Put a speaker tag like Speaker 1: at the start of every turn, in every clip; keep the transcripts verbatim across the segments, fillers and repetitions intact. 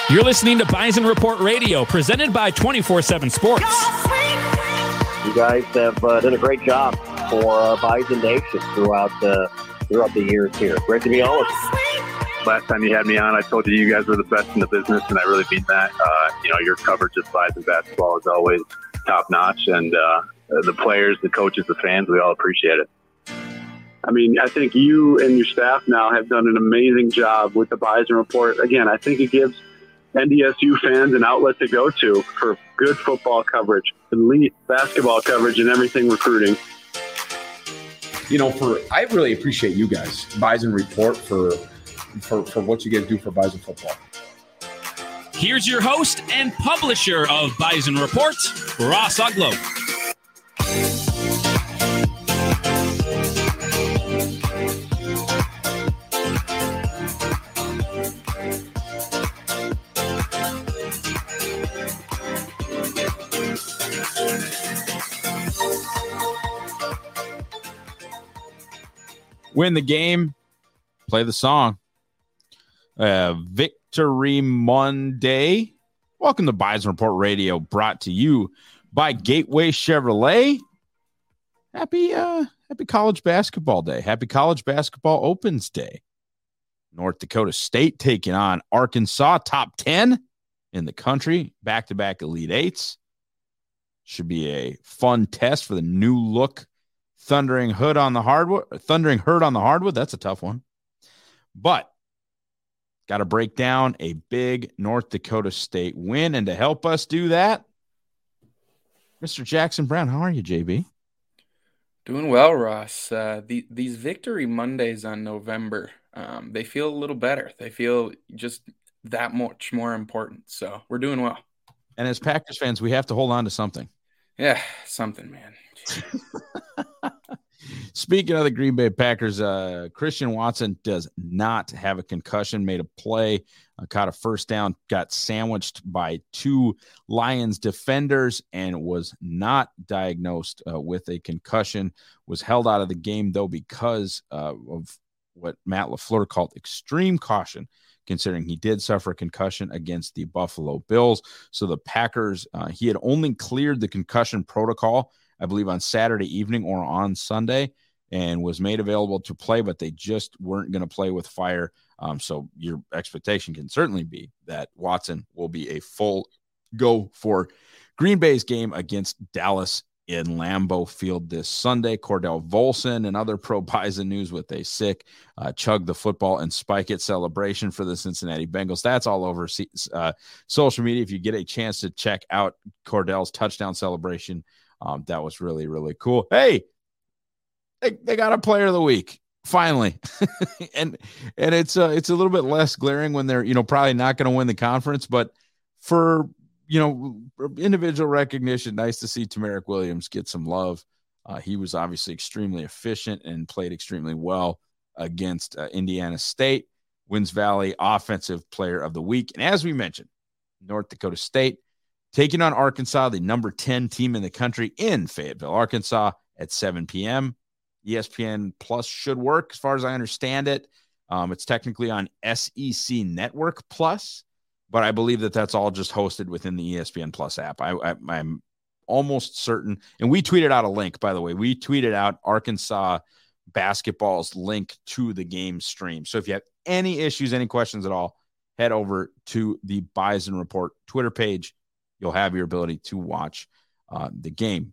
Speaker 1: You're listening to Bison Report Radio, presented by twenty-four seven Sports.
Speaker 2: You guys have uh, done a great job for uh, Bison Nation throughout, uh, throughout the years here. Great to be on with you.
Speaker 3: Last time you had me on, I told you you guys were the best in the business, and I really mean that. Uh, you know, your coverage of Bison basketball is always top-notch, and uh, the players, the coaches, the fans, we all appreciate it.
Speaker 4: I mean, I think you and your staff now have done an amazing job with the Bison Report. Again, I think it gives N D S U fans an outlet to go to for good football coverage, elite basketball coverage, and everything recruiting.
Speaker 5: You know, for I really appreciate you guys, Bison Report, for for, for what you guys do for Bison football.
Speaker 1: Here's your host and publisher of Bison Report, Ross Uglow.
Speaker 6: Win the game, play the song. Uh, Victory Monday. Welcome to Bison Report Radio, brought to you by Gateway Chevrolet. Happy, uh, happy College Basketball Day. Happy College Basketball Opens Day. North Dakota State taking on Arkansas, top ten in the country, back-to-back Elite Eights. Should be a fun test for the new look Thundering Hood on the hardwood, Thundering Herd on the hardwood. That's a tough one. But got to break down a big North Dakota State win. And to help us do that, Mister Jackson Brown, how are you, J B?
Speaker 7: Doing well, Ross. Uh, the, these Victory Mondays on November, um, they feel a little better. They feel just that much more important. So we're doing well.
Speaker 6: And as Packers fans, we have to hold on to something.
Speaker 7: Yeah, something, man.
Speaker 6: Speaking of the Green Bay Packers, uh, Christian Watson does not have a concussion, made a play, uh, caught a first down, got sandwiched by two Lions defenders, and was not diagnosed uh, with a concussion, was held out of the game, though, because uh, of what Matt LaFleur called extreme caution, considering he did suffer a concussion against the Buffalo Bills. So the Packers, uh, he had only cleared the concussion protocol, I believe, on Saturday evening or on Sunday, and was made available to play, but they just weren't going to play with fire. Um, so your expectation can certainly be that Watson will be a full go for Green Bay's game against Dallas in Lambeau Field this Sunday. Cordell Volson and other pro Bison news with a sick uh, chug the football and spike it celebration for the Cincinnati Bengals. That's all over uh, social media. If you get a chance to check out Cordell's touchdown celebration, um, that was really, really cool. Hey, they, they got a player of the week finally. and, and it's uh, it's a little bit less glaring when they're, you know, probably not going to win the conference, but for, you know, individual recognition, nice to see Tamarick Williams get some love. Uh, he was obviously extremely efficient and played extremely well against uh, Indiana State. Wins Valley Offensive Player of the Week. And as we mentioned, North Dakota State taking on Arkansas, the number ten team in the country in Fayetteville, Arkansas, at seven p.m. E S P N Plus should work, as far as I understand it. Um, it's technically on S E C Network Plus, but I believe that that's all just hosted within the E S P N Plus app. I, I, I'm almost certain. And we tweeted out a link, by the way. We tweeted out Arkansas basketball's link to the game stream. So if you have any issues, any questions at all, head over to the Bison Report Twitter page. You'll have your ability to watch uh, the game.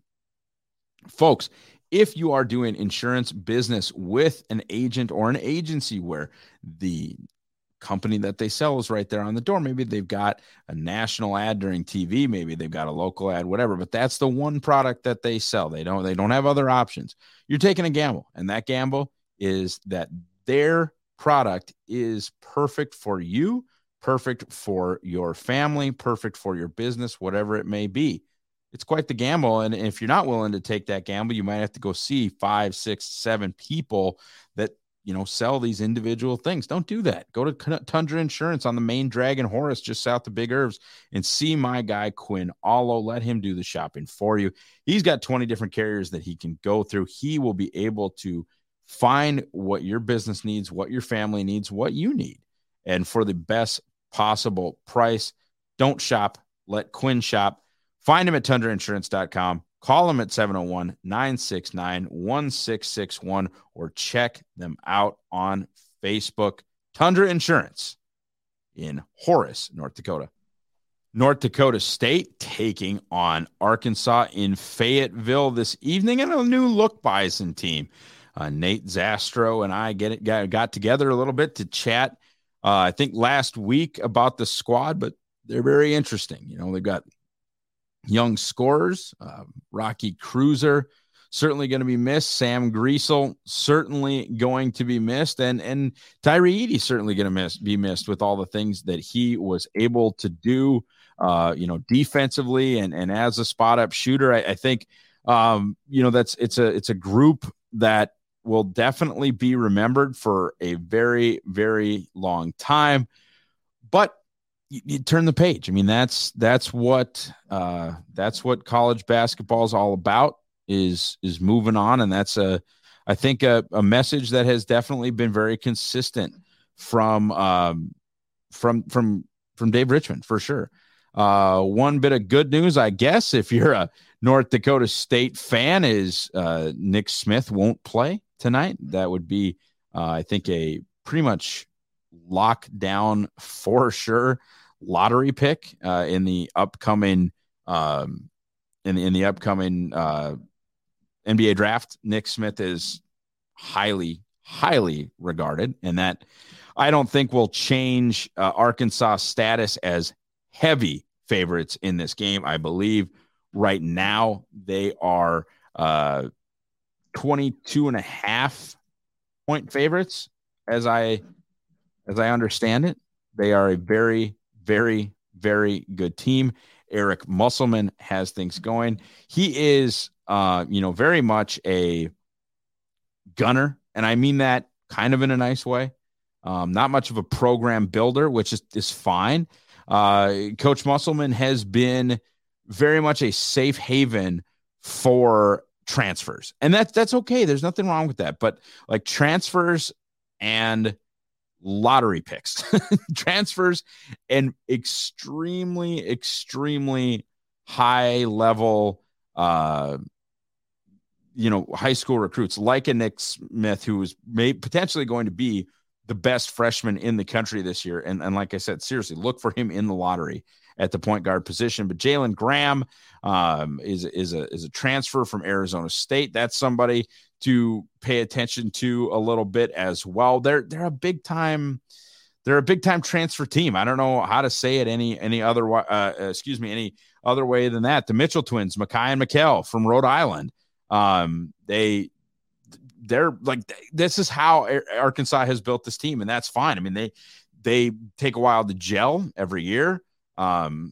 Speaker 6: Folks, if you are doing insurance business with an agent or an agency where the company that they sell is right there on the door, maybe they've got a national ad during T V, maybe they've got a local ad, whatever, but that's the one product that they sell. They don't, they don't have other options. You're taking a gamble, and that gamble is that their product is perfect for you, perfect for your family, perfect for your business, whatever it may be. It's quite the gamble. And if you're not willing to take that gamble, you might have to go see five, six, seven people that, you know, sell these individual things. Don't do that. Go to Tundra Insurance on the main Drag and Horace, just south of Big Irvs, and see my guy, Quinn Allo. Let him do the shopping for you. He's got twenty different carriers that he can go through. He will be able to find what your business needs, what your family needs, what you need. And for the best possible price. Don't shop. Let Quinn shop. Find him at tundra insurance dot com. Call them at seven oh one, nine six nine, one six six one or check them out on Facebook. Tundra Insurance in Horace, North Dakota. North Dakota State taking on Arkansas in Fayetteville this evening, and a new look Bison team. Uh, Nate Zastro and I get it, got, got together a little bit to chat, uh, I think last week about the squad, but they're very interesting. You know, they've got young scorers, uh, Rocky Cruiser, certainly going to be missed. Sam Griesel, certainly going to be missed. And, and Tyree Eady, certainly going to miss, be missed with all the things that he was able to do, uh, you know, defensively and, and as a spot up shooter. I, I think, um, you know, that's, it's a, it's a group that will definitely be remembered for a very, very long time, but you, you turn the page. I mean, that's, that's what, uh, that's what college basketball is all about, is, is moving on. And that's a, I think a, a message that has definitely been very consistent from, um, from, from, from Dave Richmond for sure. Uh, one bit of good news, I guess, if you're a North Dakota State fan, is uh, Nick Smith won't play tonight. That would be, uh, I think, a pretty much lockdown for sure lottery pick uh, in the upcoming um, in the, in the upcoming uh, N B A draft. Nick Smith is highly, highly regarded, and that I don't think will change uh, Arkansas' status as heavy favorites in this game. I believe right now they are uh, twenty-two and a half point favorites. As I, as I understand it, they are a very, very, very good team. Eric Musselman has things going. He is, uh, you know, very much a gunner. And I mean that kind of in a nice way. Um, not much of a program builder, which is, is fine. Uh, Coach Musselman has been very much a safe haven for transfers, and that's, that's okay. There's nothing wrong with that, but like transfers and lottery picks, transfers and extremely, extremely high level, uh, you know, high school recruits like a Nick Smith, who is may potentially going to be the best freshman in the country this year. And, and like I said, seriously, look for him in the lottery at the point guard position. But Jalen Graham um, is, is a, is a transfer from Arizona State. That's somebody to pay attention to a little bit as well. They're, they're a big time, they're a big time transfer team. I don't know how to say it any, any other, uh, excuse me, any other way than that. The Mitchell twins, Makai and Mikkel from Rhode Island. Um, they, they're like, this is how Arkansas has built this team, and that's fine. I mean, they, they take a while to gel every year. Um,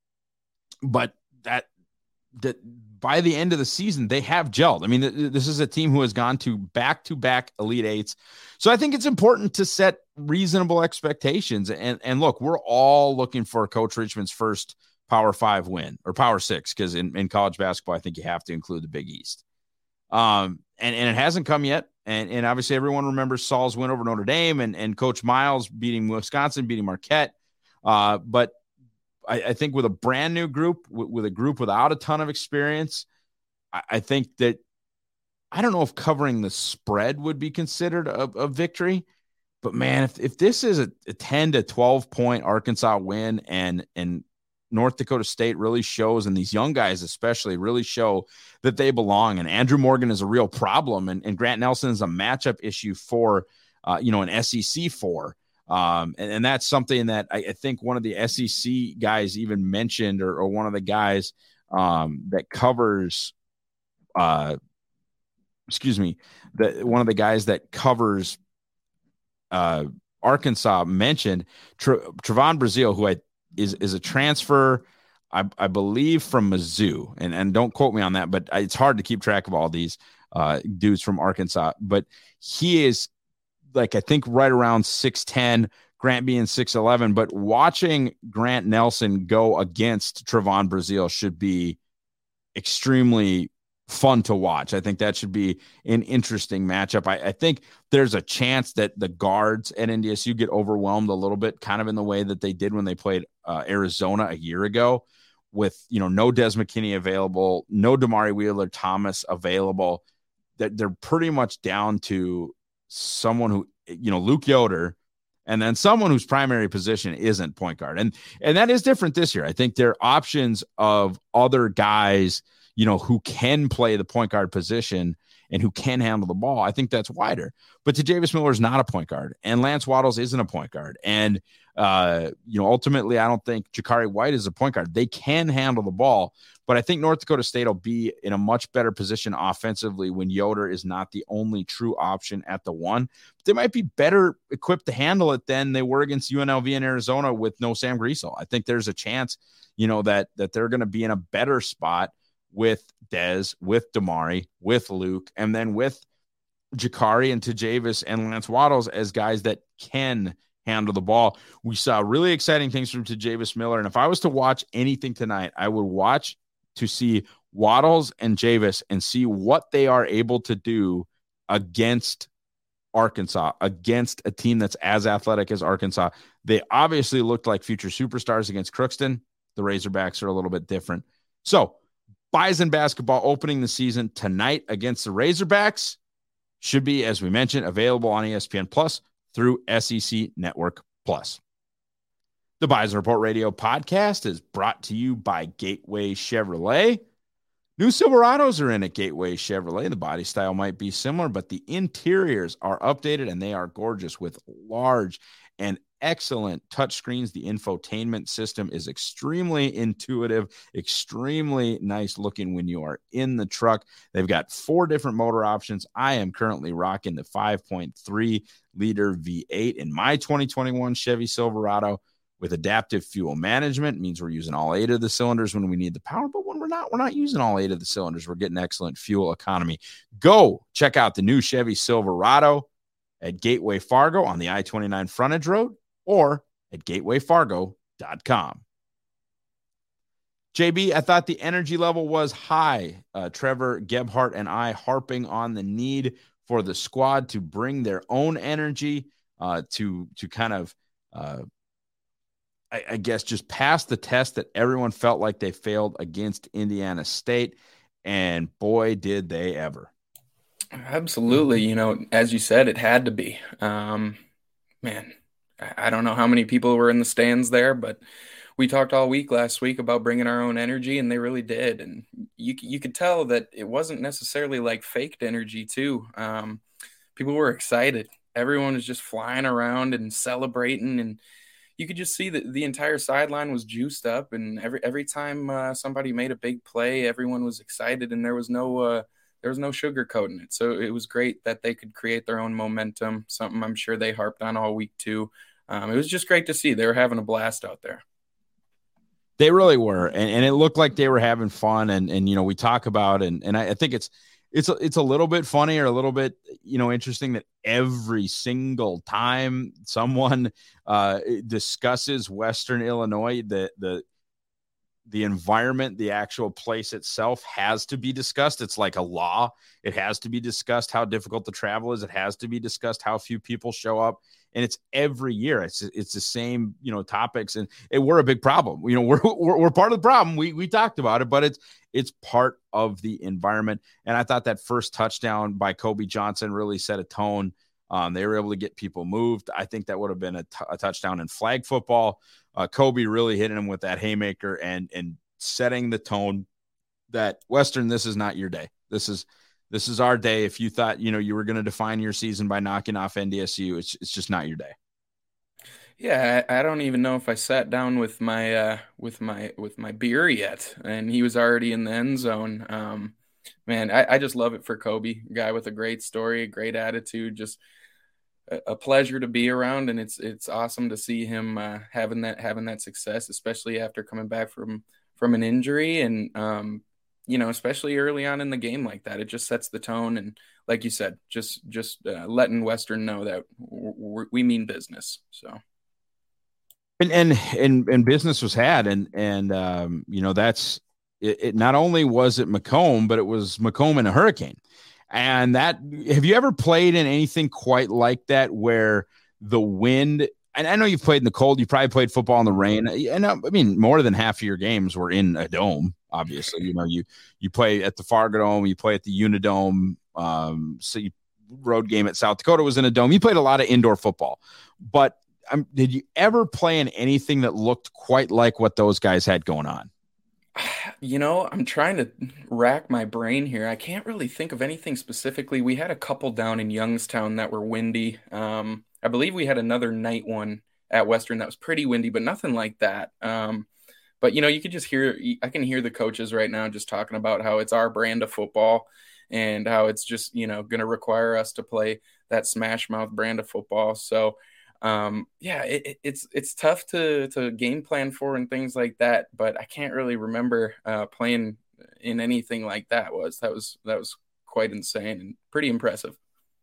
Speaker 6: but that, that by the end of the season, they have gelled. I mean, th- this is a team who has gone to back to back Elite Eights. So I think it's important to set reasonable expectations. And, and look, we're all looking for Coach Richmond's first Power Five win, or Power Six, because in, in college basketball, I think you have to include the Big East. Um, and, and it hasn't come yet. And, and obviously everyone remembers Saul's win over Notre Dame, and, and Coach Miles beating Wisconsin, beating Marquette. Uh, but I, I think with a brand new group, with, with a group without a ton of experience, I, I think that, I don't know if covering the spread would be considered a, a victory, but man, if, if this is a, a ten to twelve point Arkansas win, and, and North Dakota State really shows, and these young guys especially really show that they belong, and Andrew Morgan is a real problem, and, and Grant Nelson is a matchup issue for, uh, you know, an S E C for, um, and, and that's something that I, I think one of the S E C guys even mentioned, or, or one of the guys um, that covers, uh, excuse me, that one of the guys that covers uh, Arkansas mentioned Tre- Trevon Brazile, who I is is a transfer, I, I believe, from Mizzou, and and don't quote me on that, but it's hard to keep track of all these uh, dudes from Arkansas. But he is, like, I think right around six ten, Grant being six eleven. But watching Grant Nelson go against Trevon Brazile should be extremely fun to watch. I think that should be an interesting matchup. I, I think there's a chance that the guards at N D S U get overwhelmed a little bit, kind of in the way that they did when they played uh, Arizona a year ago, with, you know, no Des McKinney available, no Damari Wheeler Thomas available. That they're pretty much down to someone who, you know, Luke Yoder, and then someone whose primary position isn't point guard. And, and that is different this year. I think there are options of other guys, you know, who can play the point guard position and who can handle the ball. I think that's wider. But TeJavis Miller is not a point guard, and Lance Waddles isn't a point guard. And, uh, you know, ultimately, I don't think Jakari White is a point guard. They can handle the ball, but I think North Dakota State will be in a much better position offensively when Yoder is not the only true option at the one. They might be better equipped to handle it than they were against U N L V in Arizona with no Sam Griesel. I think there's a chance, you know, that that they're going to be in a better spot with Dez, with Damari, with Luke, and then with Jakari and TeJavis and Lance Waddles as guys that can handle the ball. We saw really exciting things from TeJavis Miller, and if I was to watch anything tonight, I would watch to see Waddles and Javis and see what they are able to do against Arkansas, against a team that's as athletic as Arkansas. They obviously looked like future superstars against Crookston. The Razorbacks are a little bit different. So, Bison basketball opening the season tonight against the Razorbacks should be, as we mentioned, available on E S P N Plus through S E C Network Plus. The Bison Report Radio podcast is brought to you by Gateway Chevrolet. New Silverados are in at Gateway Chevrolet. The body style might be similar, but the interiors are updated and they are gorgeous with large and excellent touchscreens. The infotainment system is extremely intuitive, extremely nice looking when you are in the truck. They've got four different motor options. I am currently rocking the five point three liter V eight in my twenty twenty-one Chevy Silverado with adaptive fuel management. It means we're using all eight of the cylinders when we need the power, but when we're not, we're not using all eight of the cylinders. We're getting excellent fuel economy. Go check out the new Chevy Silverado at Gateway Fargo on the I twenty-nine frontage road, or at gateway fargo dot com. J B, I thought the energy level was high. Uh, Trevor Gebhardt and I harping on the need for the squad to bring their own energy, uh, to to kind of, uh, I, I guess, just pass the test that everyone felt like they failed against Indiana State. And boy, did they ever.
Speaker 7: Absolutely. You know, as you said, it had to be. Um, man, I don't know how many people were in the stands there, but we talked all week last week about bringing our own energy, and they really did. And you you could tell that it wasn't necessarily like faked energy too. Um, people were excited. Everyone was just flying around and celebrating, and you could just see that the entire sideline was juiced up. And every every time uh, somebody made a big play, everyone was excited, and there was no uh, there was no sugarcoating it. So it was great that they could create their own momentum. Something I'm sure they harped on all week too. Um, it was just great to see. They were having a blast out there.
Speaker 6: They really were. And, and it looked like they were having fun. And, and, you know, we talk about, and, and I, I think it's, it's, a, it's a little bit funny or a little bit, you know, interesting that every single time someone uh, discusses Western Illinois, the, the, the environment, the actual place itself has to be discussed. It's like a law. It has to be discussed how difficult the travel is. It has to be discussed how few people show up. And it's every year. It's it's the same, you know, topics, and it, we're a big problem. You know, we're, we're we're part of the problem. We we talked about it, but it's it's part of the environment. And I thought that first touchdown by Kobe Johnson really set a tone. Um, they were able to get people moved. I think that would have been a, t- a touchdown in flag football. Uh, Kobe really hitting him with that haymaker and and setting the tone that Western, this is not your day. This is. This is our day. If you thought, you know, you were going to define your season by knocking off N D S U, it's it's just not your day.
Speaker 7: Yeah, I, I don't even know if I sat down with my uh, with my with my beer yet, and he was already in the end zone. Um, man, I, I just love it for Kobe, a guy with a great story, a great attitude, just a, a pleasure to be around, and it's it's awesome to see him uh, having that having that success, especially after coming back from from an injury and. Um, You know, especially early on in the game like that, it just sets the tone. And like you said, just just uh, letting Western know that w- we mean business. So,
Speaker 6: and and and and business was had, and and um, you know, that's it, it not only was it Macomb, but it was Macomb in a hurricane. And that, have you ever played in anything quite like that where the wind, and I know you've played in the cold, you probably played football in the rain. And I mean, more than half of your games were in a dome, obviously. You know, you you play at the Fargo Dome, you play at the Unidome. Um, so you road game at South Dakota was in a dome. You played a lot of indoor football. But um, did you ever play in anything that looked quite like what those guys had going on?
Speaker 7: You know, I'm trying to rack my brain here. I can't really think of anything specifically. We had a couple down in Youngstown that were windy. Um, I believe we had another night one at Western that was pretty windy, but nothing like that. Um, but, you know, you could just hear, I can hear the coaches right now just talking about how it's our brand of football and how it's just, you know, going to require us to play that smash mouth brand of football. So, Um, yeah, it, it's it's tough to to game plan for and things like that, but I can't really remember uh, playing in anything like that. Was that was that was quite insane and pretty impressive.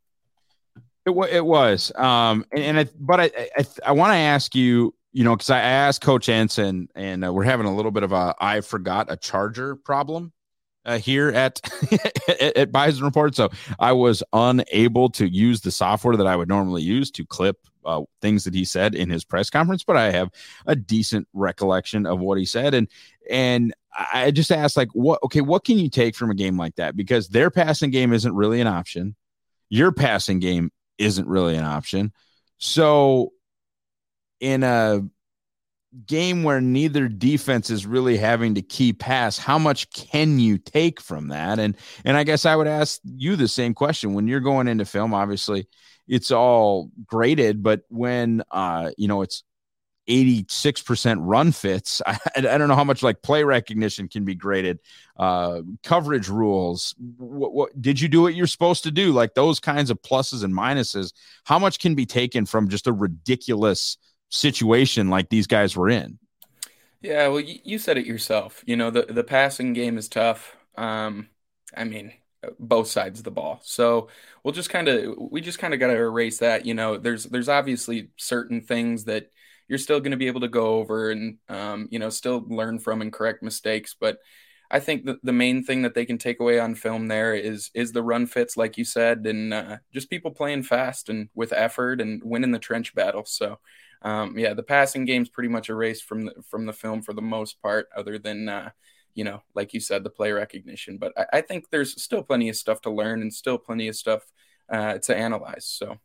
Speaker 6: It, it was, um, and, and I, but I I, I want to ask you, you know, because I asked Coach Ensign, and uh, we're having a little bit of a I forgot a charger problem uh, here at, at at Bison Report, so I was unable to use the software that I would normally use to clip Uh, things that he said in his press conference, but I have a decent recollection of what he said. And, and I just asked, like, what, okay, what can you take from a game like that? Because their passing game isn't really an option. Your passing game isn't really an option. So in a game where neither defense is really having to key pass, how much can you take from that? And, and I guess I would ask you the same question when you're going into film. Obviously it's all graded, but when, uh, you know, it's eighty-six percent run fits, I, I don't know how much like play recognition can be graded, uh, coverage rules. What, what did you do what you're supposed to do? Like those kinds of pluses and minuses, how much can be taken from just a ridiculous situation like these guys were in?
Speaker 7: Yeah, well, you, you said it yourself. You know, the, the passing game is tough. Um, I mean, both sides of the ball. So we'll just kind of, we just kind of got to erase that. You know, there's, there's obviously certain things that you're still going to be able to go over and, um, you know, still learn from and correct mistakes. But I think that the main thing that they can take away on film there is, is the run fits, like you said, and uh, just people playing fast and with effort and winning the trench battle. So um, yeah, the passing game's pretty much erased from the, from the film for the most part, other than, uh, you know, like you said, the play recognition. But I, I think there's still plenty of stuff to learn and still plenty of stuff uh, to analyze. So.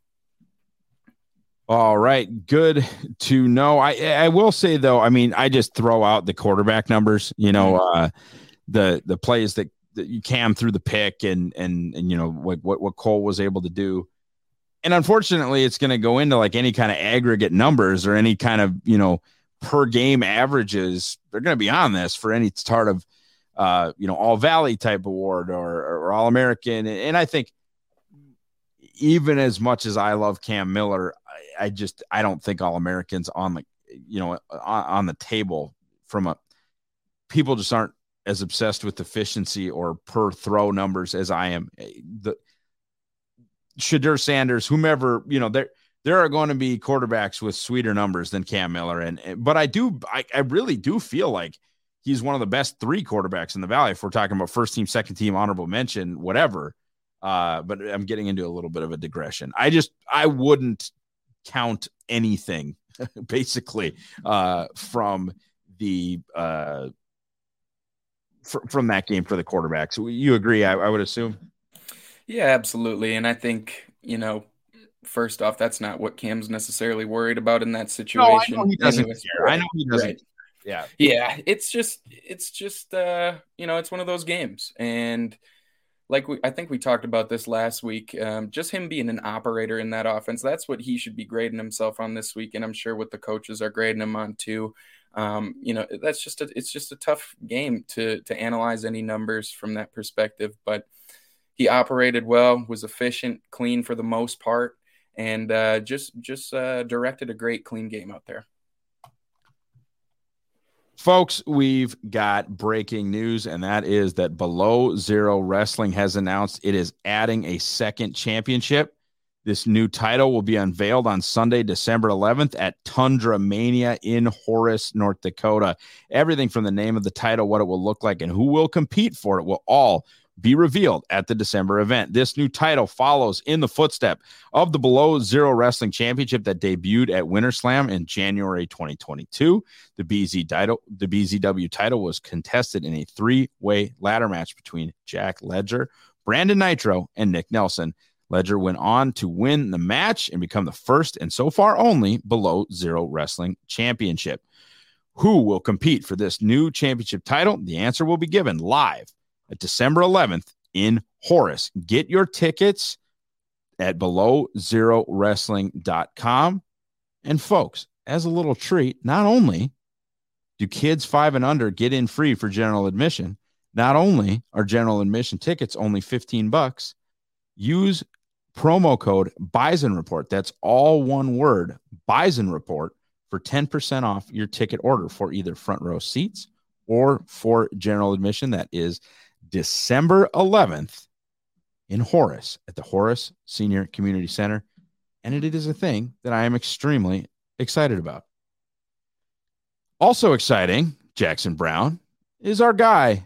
Speaker 6: All right. Good to know. I, I will say, though, I mean, I just throw out the quarterback numbers, you know, uh, the the plays that, that you Cam through the pick and, and, and you know, what, what, what Cole was able to do. And unfortunately, it's going to go into like any kind of aggregate numbers or any kind of, you know, per game averages. They're going to be on this for any sort of, uh, you know, all Valley type award or, or All American. And I think even as much as I love Cam Miller, I, I just, I don't think All Americans on the, you know, on, on the table from a, people just aren't as obsessed with efficiency or per throw numbers as I am. The Shedeur Sanders, whomever, you know, there, there are going to be quarterbacks with sweeter numbers than Cam Miller. And, but I do, I, I really do feel like he's one of the best three quarterbacks in the Valley. If we're talking about first team, second team, honorable mention, whatever. Uh, but I'm getting into a little bit of a digression. I just, I wouldn't count anything basically uh, from the, uh, fr- from that game for the quarterbacks. So you agree, I, I would assume.
Speaker 7: Yeah, absolutely. And I think, you know, first off, that's not what Cam's necessarily worried about in that situation.
Speaker 6: No, I know he doesn't care. I know he doesn't.
Speaker 7: Right.
Speaker 6: Yeah.
Speaker 7: Yeah. It's just, it's just, uh, you know, it's one of those games. And like we, I think we talked about this last week, um, just him being an operator in that offense, that's what he should be grading himself on this week. And I'm sure what the coaches are grading him on too. Um, you know, that's just, a, it's just a tough game to, to analyze any numbers from that perspective, but he operated well, was efficient, clean for the most part, and uh, just just uh, directed a great, clean game out there.
Speaker 6: Folks, we've got breaking news, and that is that Below Zero Wrestling has announced it is adding a second championship This new title will be unveiled on Sunday, December eleventh at Tundra Mania in Horace, North Dakota. Everything from the name of the title, what it will look like, and who will compete for it will all be revealed at the December event. This new title follows in the footstep of the Below Zero Wrestling Championship that debuted at Winter Slam in January twenty twenty-two. The B Z title, the B Z W title was contested in a three-way ladder match between Jack Ledger, Brandon Nitro, and Nick Nelson. Ledger went on to win the match and become the first and so far only Below Zero Wrestling Championship. Who will compete for this new championship title? The answer will be given live at December eleventh in Horace. Get your tickets at below zero wrestling dot com. And folks, as a little treat, not only do kids five and under get in free for general admission, not only are general admission tickets only fifteen bucks, use promo code Bison Report. That's all one word, Bison Report, for ten percent off your ticket order for either front row seats or for general admission. That is December eleventh in Horace at the Horace Senior Community Center. And it is a thing that I am extremely excited about. Also exciting, Jackson Brown, is our guy,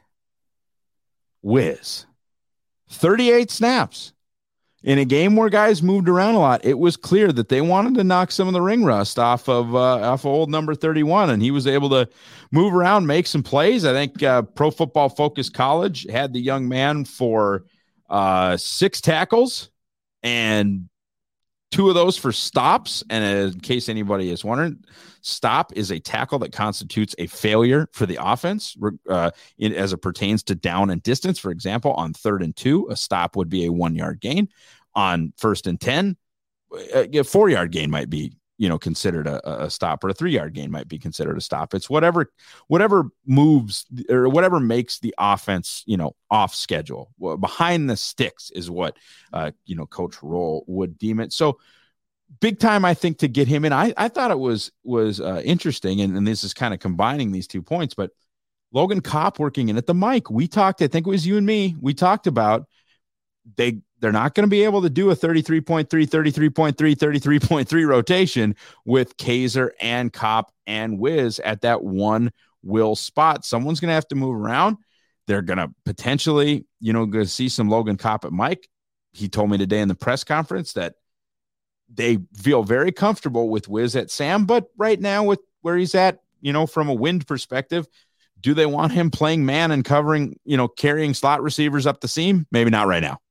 Speaker 6: Wiz. thirty-eight snaps. In a game where guys moved around a lot, it was clear that they wanted to knock some of the ring rust off of uh, off of old number thirty-one, and he was able to move around, make some plays. I think uh, Pro Football Focus College had the young man for uh, six tackles and two of those for stops. And in case anybody is wondering, stop is a tackle that constitutes a failure for the offense uh, in, as it pertains to down and distance. For example, on third and two, a stop would be a one-yard gain. On first and ten, a four-yard gain might be, you know, considered a, a stop, or a three-yard gain might be considered a stop. It's whatever, whatever moves or whatever makes the offense, you know, off schedule. Well, behind the sticks is what, uh, you know, Coach Roll would deem it. So big time, I think, to get him in. I, I thought it was was uh, interesting, and, and this is kind of combining these two points. But Logan Kopp working in at the mic. We talked. I think it was you and me. We talked about they. They're not going to be able to do a thirty-three point three, thirty-three point three, thirty-three point three rotation with Kaiser and Kopp and Wiz at that one will spot. Someone's going to have to move around. They're going to potentially, you know, going to see some Logan Kopp at Mike. He told me today in the press conference that they feel very comfortable with Wiz at Sam, but right now with where he's at, you know, from a wind perspective, do they want him playing man and covering, you know, carrying slot receivers up the seam? Maybe not right now.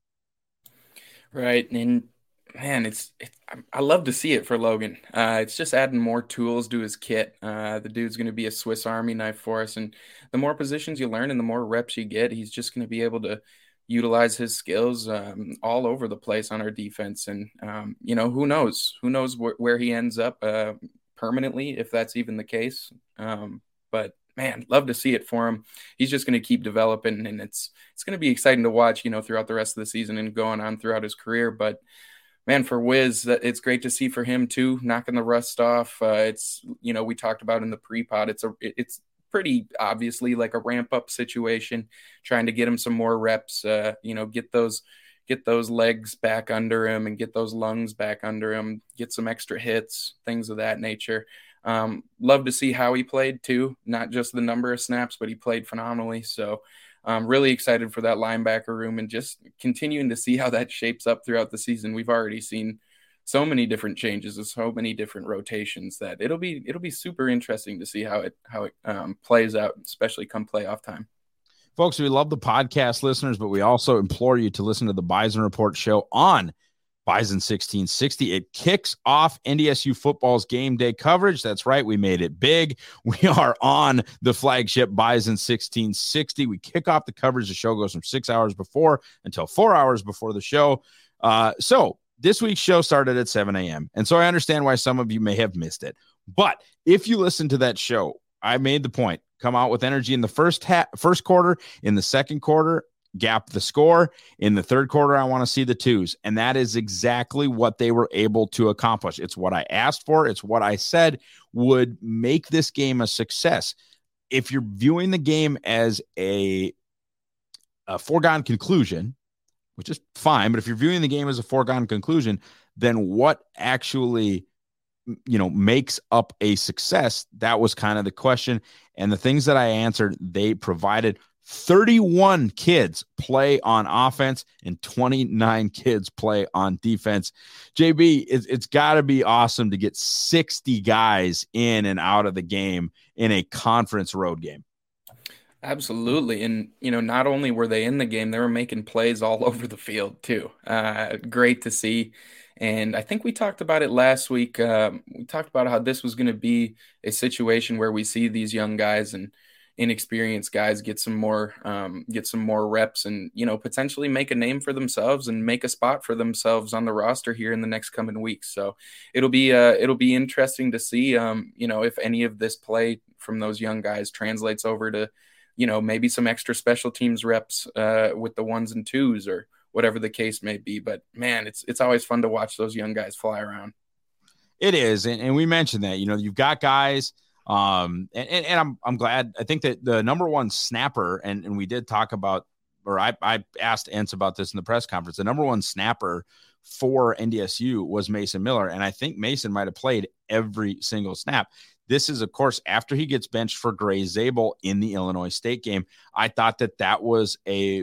Speaker 7: Right. And man, it's, it, I love to see it for Logan. Uh, it's just adding more tools to his kit. Uh, the dude's going to be a Swiss Army knife for us. And the more positions you learn and the more reps you get, he's just going to be able to utilize his skills um, all over the place on our defense. And, um, you know, who knows, who knows wh- where he ends up uh, permanently, if that's even the case. Um, but man, love to see it for him. He's just going to keep developing, and it's it's going to be exciting to watch, you know, throughout the rest of the season and going on throughout his career. But man, for Wiz, it's great to see for him too, knocking the rust off. Uh, it's, you know, we talked about in the pre-pod, it's a it's pretty obviously like a ramp up situation, trying to get him some more reps. Uh, you know, get those get those legs back under him and get those lungs back under him, get some extra hits, things of that nature. Um, love to see how he played too, not just the number of snaps, but he played phenomenally. So I'm really excited for that linebacker room and just continuing to see how that shapes up throughout the season. We've already seen so many different changes and so many different rotations that it'll be, it'll be super interesting to see how it, how it um, plays out, especially come playoff time.
Speaker 6: Folks, we love the podcast listeners, but we also implore you to listen to the Bison Report show on Bison sixteen sixty. It kicks off N D S U football's game day coverage. That's right. We made it big. We are on the flagship Bison sixteen sixty. We kick off the coverage. The show goes from six hours before until four hours before the show. Uh, so this week's show started at seven a.m. And so I understand why some of you may have missed it. But if you listen to that show, I made the point, come out with energy in the first ha- first quarter, in the second quarter, gap the score. In the third quarter, I want to see the twos. And that is exactly what they were able to accomplish. It's what I asked for. It's what I said would make this game a success. If you're viewing the game as a, a foregone conclusion, which is fine, but if you're viewing the game as a foregone conclusion, then what actually, you know, makes up a success? That was kind of the question. And the things that I answered, they provided. thirty-one kids play on offense and twenty-nine kids play on defense. J B, it's, it's got to be awesome to get sixty guys in and out of the game in a conference road game.
Speaker 7: Absolutely. And, you know, not only were they in the game, they were making plays all over the field too. Uh, great to see. And I think we talked about it last week. Um, we talked about how this was going to be a situation where we see these young guys and inexperienced guys get some more, um, get some more reps and, you know, potentially make a name for themselves and make a spot for themselves on the roster here in the next coming weeks. So it'll be, uh, it'll be interesting to see, um, you know, if any of this play from those young guys translates over to, you know, maybe some extra special teams reps uh, with the ones and twos or whatever the case may be. But man, it's, it's always fun to watch those young guys fly around.
Speaker 6: It is. And, and we mentioned that, you know, you've got guys um, and, and, and I'm, I'm glad. I think that the number one snapper, and, and we did talk about, or I, I asked Entz about this in the press conference, the number one snapper for N D S U was Mason Miller. And I think Mason might've played every single snap. This is, of course, after he gets benched for Gray Zabel in the Illinois State game. I thought that that was a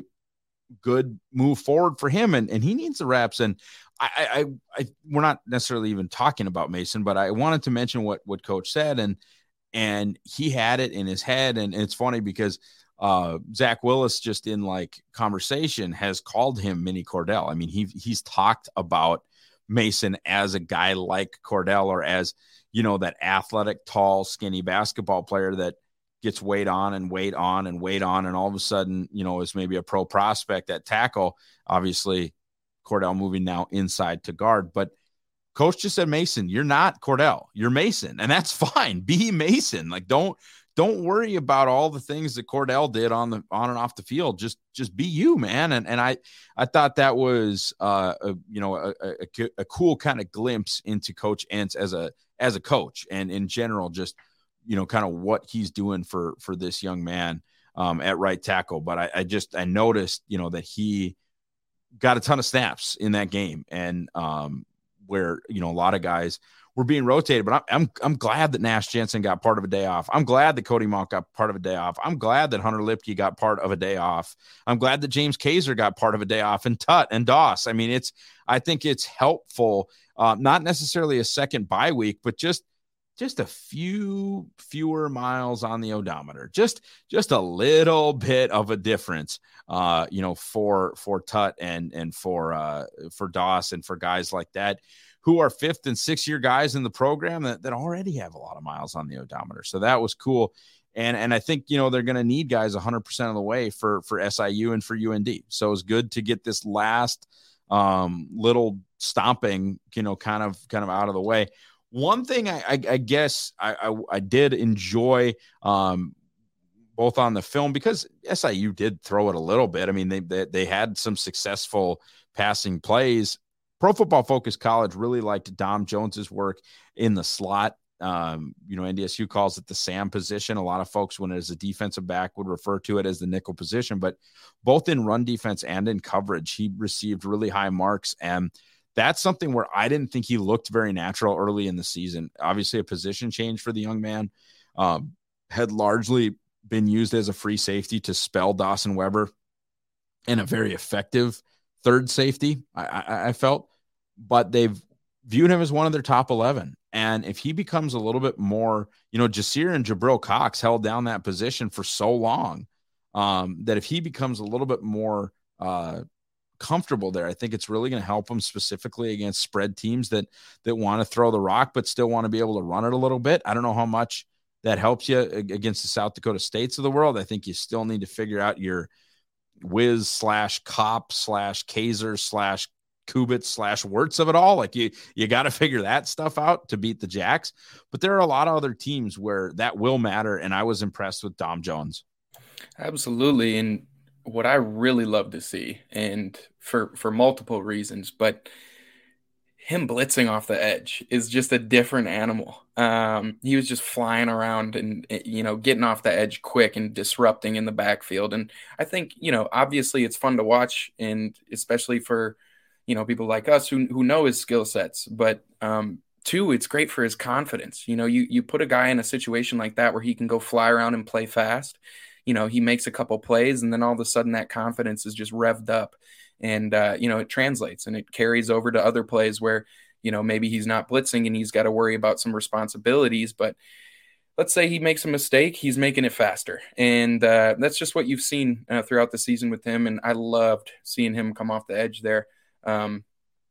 Speaker 6: good move forward for him, and, and he needs the reps. And I, I, I, we're not necessarily even talking about Mason, but I wanted to mention what what Coach said, and and he had it in his head. And, and it's funny because uh, Zach Willis, just in like conversation, has called him Mini Cordell. I mean, he he's talked about Mason as a guy like Cordell, or as, you know, that athletic, tall, skinny basketball player that gets weight on and weight on and weight on. And all of a sudden, you know, is maybe a pro prospect at tackle. Obviously Cordell moving now inside to guard, but Coach just said, Mason, you're not Cordell, you're Mason. And that's fine. Be Mason. Like, don't, don't worry about all the things that Cordell did on the, on and off the field. Just, just be you, man. And, and I, I thought that was, uh, a, you know, a, a, a cool kind of glimpse into Coach Entz as a, as a coach, and in general, just, you know, kind of what he's doing for, for this young man um, at right tackle. But I, I just, I noticed, you know, that he got a ton of snaps in that game, and um, where, you know, a lot of guys were being rotated, but I'm, I'm, I'm glad that Nash Jensen got part of a day off. I'm glad that Cody Monk got part of a day off. I'm glad that Hunter Lipke got part of a day off. I'm glad that James Kaiser got part of a day off, and Tut and Doss. I mean, it's, I think it's helpful, uh, not necessarily a second bye week, but just, just a few fewer miles on the odometer, just, just a little bit of a difference, uh, you know, for, for Tut and, and for, uh, for Doss and for guys like that, who are fifth and sixth year guys in the program that, that already have a lot of miles on the odometer. So that was cool. And, and I think, you know, they're going to need guys a hundred percent of the way for, for S I U and for U N D. So it's good to get this last um, little stomping, you know, kind of, kind of out of the way. One thing I, I, I guess I, I, I did enjoy, um, both on the film, because S I U did throw it a little bit. I mean, they, they, they had some successful passing plays. Pro Football Focus College really liked Dom Jones's work in the slot. Um, you know, N D S U calls it the Sam position. A lot of folks, when it is a defensive back, would refer to it as the nickel position, but both in run defense and in coverage, he received really high marks. And that's something where I didn't think he looked very natural early in the season. Obviously a position change for the young man, um, had largely been used as a free safety to spell Dawson Weber in a very effective third safety, I, I, I felt, but they've viewed him as one of their top eleven. And if he becomes a little bit more, you know, Jasir and Jabril Cox held down that position for so long, um, that if he becomes a little bit more uh, comfortable there, I think it's really going to help him specifically against spread teams that, that want to throw the rock, but still want to be able to run it a little bit. I don't know how much that helps you against the South Dakota States of the world. I think you still need to figure out your Wiz slash Cop slash Kaiser slash Kubitz slash Wirtz of it all. Like you, you got to figure that stuff out to beat the Jacks, but there are a lot of other teams where that will matter. And I was impressed with Dom Jones.
Speaker 7: Absolutely. And what I really love to see, and for, for multiple reasons, but him blitzing off the edge is just a different animal. Um, he was just flying around and, you know, getting off the edge quick and disrupting in the backfield. And I think, you know, obviously it's fun to watch, and especially for, you know, people like us who who know his skill sets. But um, two, it's great for his confidence. You know, you you put a guy in a situation like that where he can go fly around and play fast. You know, he makes a couple plays, and then all of a sudden that confidence is just revved up, and uh, you know, it translates and it carries over to other plays where, you know, maybe he's not blitzing and he's got to worry about some responsibilities, but let's say he makes a mistake, he's making it faster. And uh, that's just what you've seen uh, throughout the season with him. And I loved seeing him come off the edge there um,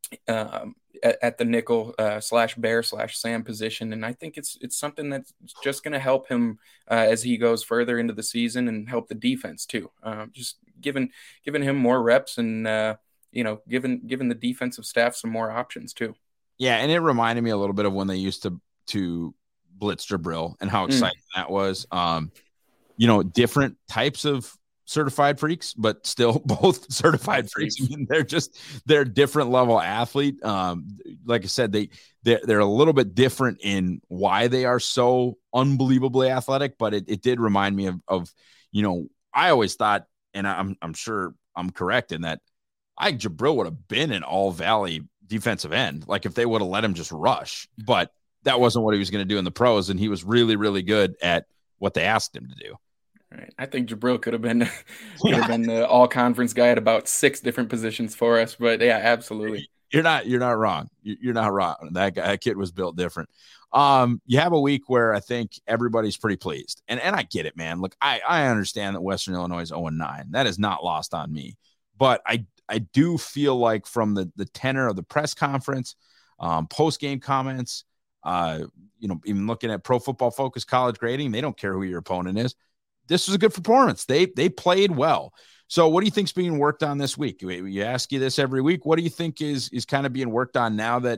Speaker 7: uh, at, at the nickel uh, slash bear slash Sam position. And I think it's it's something that's just going to help him uh, as he goes further into the season and help the defense too. Uh, just giving giving him more reps and, uh, you know, giving, giving the defensive staff some more options too.
Speaker 6: Yeah, and it reminded me a little bit of when they used to to blitz Jabril and how exciting mm. that was. Um, you know, different types of certified freaks, but still both certified freaks. I mean, they're just they're different level athlete. Um, like I said, they they're, they're a little bit different in why they are so unbelievably athletic. But it, it did remind me of of you know, I always thought, and I'm I'm sure I'm correct in that, I Jabril would have been an all Valley defensive end, like if they would have let him just rush, but that wasn't what he was going to do in the pros, and he was really, really good at what they asked him to do.
Speaker 7: Right. I think Jabril could have been could have been the all conference guy at about six different positions for us, but yeah, absolutely.
Speaker 6: You're not you're not wrong. You're not wrong. That guy, that kid was built different. Um, you have a week where I think everybody's pretty pleased, and and I get it, man. Look, I I understand that Western Illinois is oh and nine. That is not lost on me, but I. I do feel like from the, the tenor of the press conference, um, post-game comments, uh, you know, even looking at Pro Football Focus college grading, they don't care who your opponent is. This was a good performance. They they played well. So what do you think's being worked on this week? We, we ask you this every week. What do you think is is kind of being worked on now that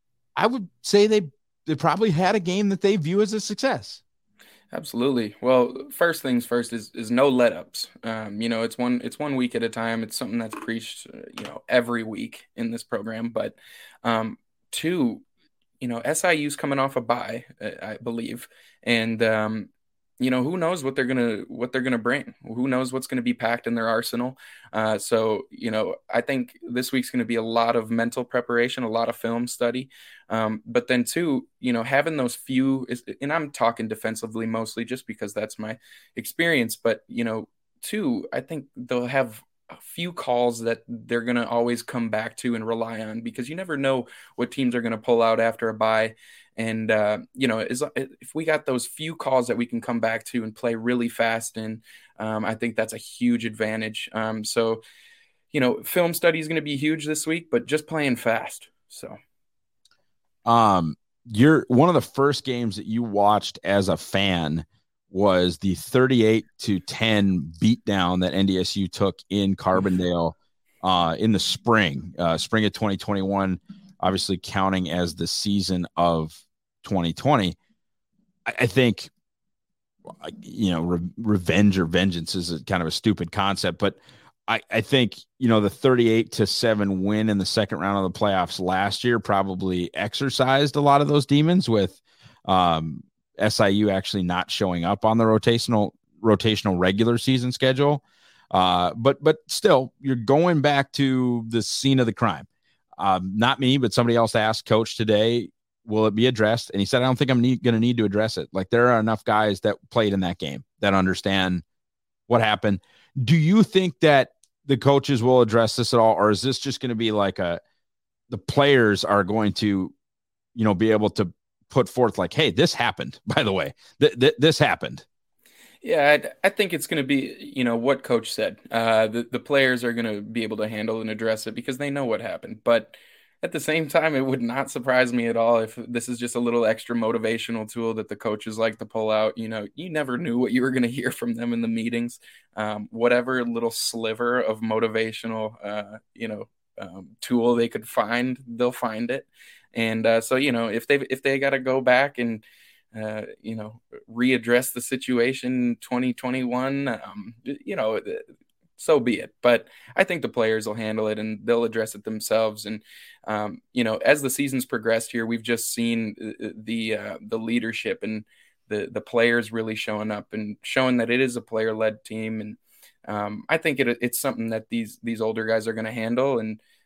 Speaker 6: I would say they they probably had a game that they view as a success?
Speaker 7: Absolutely. Well, first things first is is no let ups. Um, you know, it's one it's one week at a time. It's something that's preached, uh, you know, every week in this program. But um, two, you know, S I U's coming off a bye, I believe, and um, you know, who knows what they're gonna what they're gonna bring? Who knows what's gonna be packed in their arsenal? Uh, so, you know, I think this week's gonna be a lot of mental preparation, a lot of film study. Um, but then two, you know, having those few, and I'm talking defensively mostly just because that's my experience. But you know, two, I think they'll have a few calls that they're going to always come back to and rely on, because you never know what teams are going to pull out after a bye. And, uh, you know, is, if we got those few calls that we can come back to and play really fast in, um, I think that's a huge advantage. Um, so, you know, film study is going to be huge this week, but just playing fast. So,
Speaker 6: um, you're one of the first games that you watched as a fan was the thirty-eight to ten beatdown that N D S U took in Carbondale uh, in the spring, uh, spring of twenty twenty-one, obviously counting as the season of twenty twenty. I, I think, you know, re- revenge or vengeance is a, kind of a stupid concept, but I, I think, you know, the thirty-eight to seven win in the second round of the playoffs last year probably exercised a lot of those demons with um, S I U actually not showing up on the rotational rotational regular season schedule. Uh, but but still, you're going back to the scene of the crime. Um, not me, but somebody else asked Coach today, will it be addressed? And he said, I don't think I'm need, going to need to address it. Like, there are enough guys that played in that game that understand what happened. Do you think that the coaches will address this at all? Or is this just going to be like a, the players are going to, you know, be able to put forth like, hey, this happened, by the way, th- th- this happened.
Speaker 7: Yeah, I, I think it's going to be, you know, what Coach said. Uh, the, the players are going to be able to handle and address it because they know what happened. But at the same time, it would not surprise me at all if this is just a little extra motivational tool that the coaches like to pull out. You know, you never knew what you were going to hear from them in the meetings. Um, whatever little sliver of motivational, uh, you know, um, tool they could find, they'll find it. And uh, so, you know, if they if they got to go back and, uh, you know, readdress the situation in twenty twenty-one, um, you know, so be it. But I think the players will handle it and they'll address it themselves. And, um, you know, as the season's progressed here, we've just seen the uh, the leadership and the the players really showing up and showing that it is a player-led team. And um, I think it, it's something that these these older guys are going to handle. And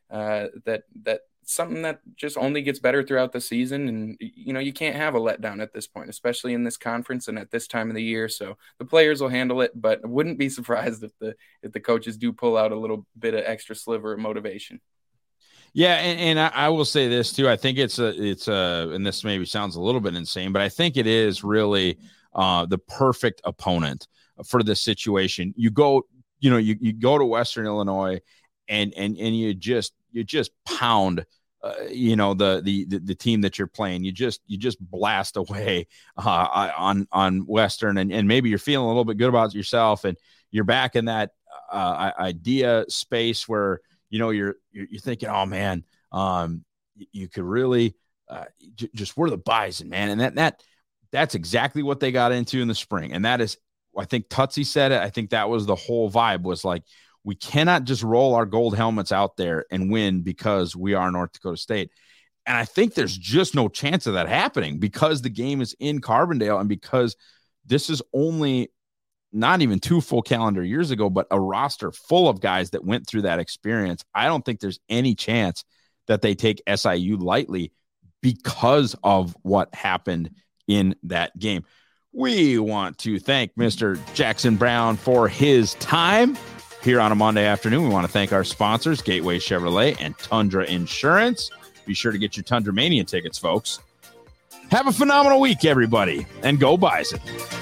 Speaker 7: uh, that that something that just only gets better throughout the season. And, you know, you can't have a letdown at this point, especially in this conference and at this time of the year. So the players will handle it, but I wouldn't be surprised if the if the coaches do pull out a little bit of extra sliver of motivation.
Speaker 6: Yeah, and, and I, I will say this too. I think it's a it's a, and this maybe sounds a little bit insane, but I think it is really uh, the perfect opponent for this situation. You go, you know, you you go to Western Illinois, and and and you just you just pound. Uh, you know, the, the, the, the team that you're playing, you just, you just blast away uh, on, on Western, and, and maybe you're feeling a little bit good about yourself, and you're back in that uh, idea space where, you know, you're, you're, you're thinking, oh man, um, you, you could really uh, j- just, we're the Bison, man. And that, that, that's exactly what they got into in the spring. And that is, I think Tutsi said it. I think that was the whole vibe, was like, we cannot just roll our gold helmets out there and win because we are North Dakota State. And I think there's just no chance of that happening, because the game is in Carbondale, and because this is only not even two full calendar years ago, but a roster full of guys that went through that experience. I don't think there's any chance that they take S I U lightly because of what happened in that game. We want to thank Mister Jackson Brown for his time here on a Monday afternoon. We want to thank our sponsors, Gateway Chevrolet and Tundra Insurance. Be sure to get your Tundra Mania tickets, folks. Have a phenomenal week, everybody, and go Bison.